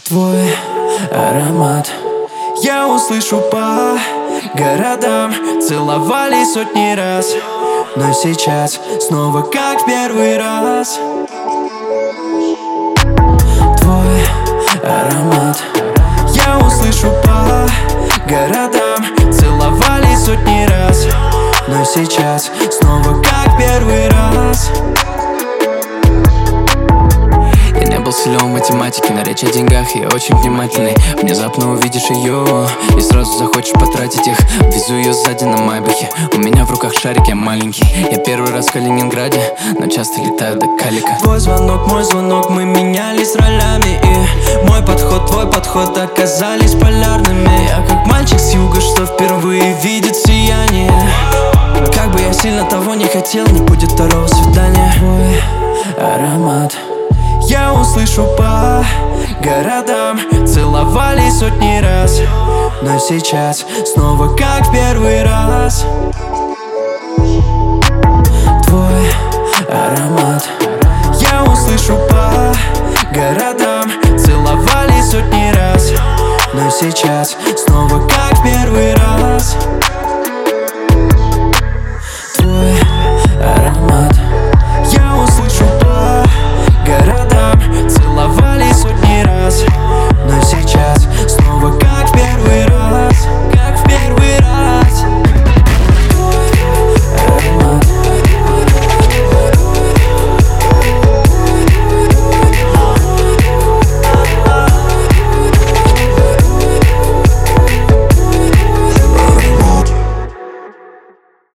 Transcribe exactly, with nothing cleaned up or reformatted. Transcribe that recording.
Твой аромат я услышу по городам. Целовались сотни раз, но сейчас снова как в первый раз. Твой аромат я услышу по городам. Целовались сотни раз, но сейчас снова как в первый раз. Был силен в математике, на речь о деньгах я очень внимательный. Внезапно увидишь ее и сразу захочешь потратить их. Везу ее сзади на майбахе, у меня в руках шарик, я маленький. Я первый раз в Калининграде, но часто летаю до Калика. Твой звонок, мой звонок, мы менялись ролями. И мой подход, твой подход оказались полярными. Я как мальчик с юга, что впервые видит сияние. Как бы я сильно того не хотел, не будет второго свидания. Твой аромат я услышу по городам. Целовались сотни раз, но сейчас снова как в первый раз. Твой аромат я услышу по городам. Целовались сотни раз, но сейчас